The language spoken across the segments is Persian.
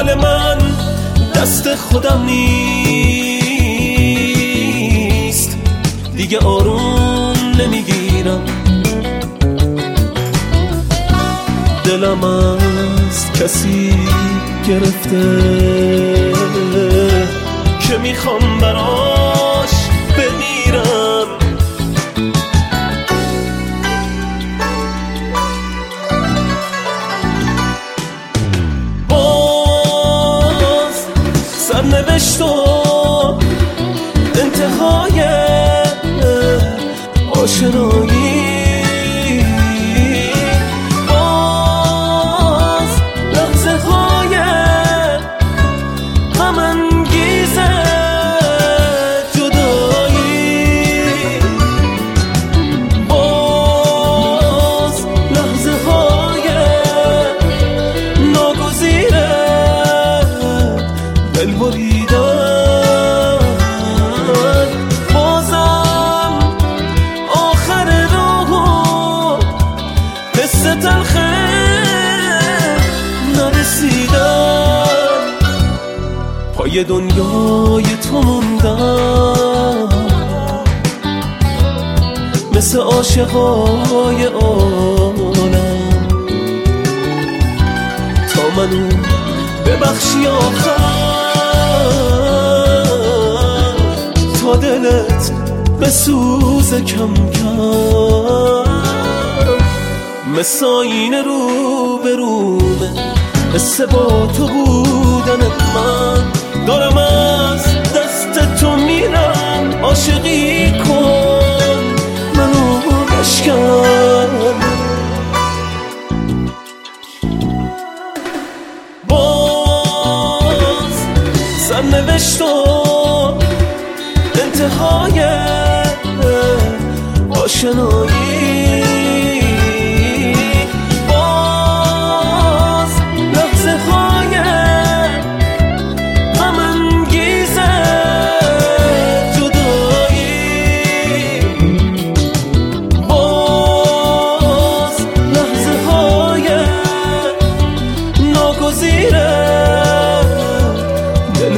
حال من دست خودم نیست، دیگه آروم نمیگیرم. دلم از کسی گرفته که میخوام براش بمیرم. باز سرنوشت و انتهای آشنایی، بازم آخر راه حس تلخه نرسیدم. پای دنیای تو موندم مثل عاشقای عالم، تا منو ببخشی آخر، تا دلت بسوزه کم کم. مثل آینه رو به رومه حس با تو بودنت، من دارم از دست تو میرم. عاشقی کن منو بشکن. باز سرنوشت و انتهای آشنایی، باز لحظه های غم انگیز جدایی، باز لحظه های ناگزیر دل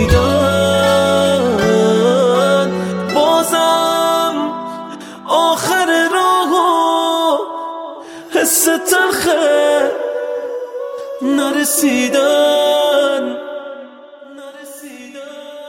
بریدن. بازم آخر راه حس تلخه نرسیدن.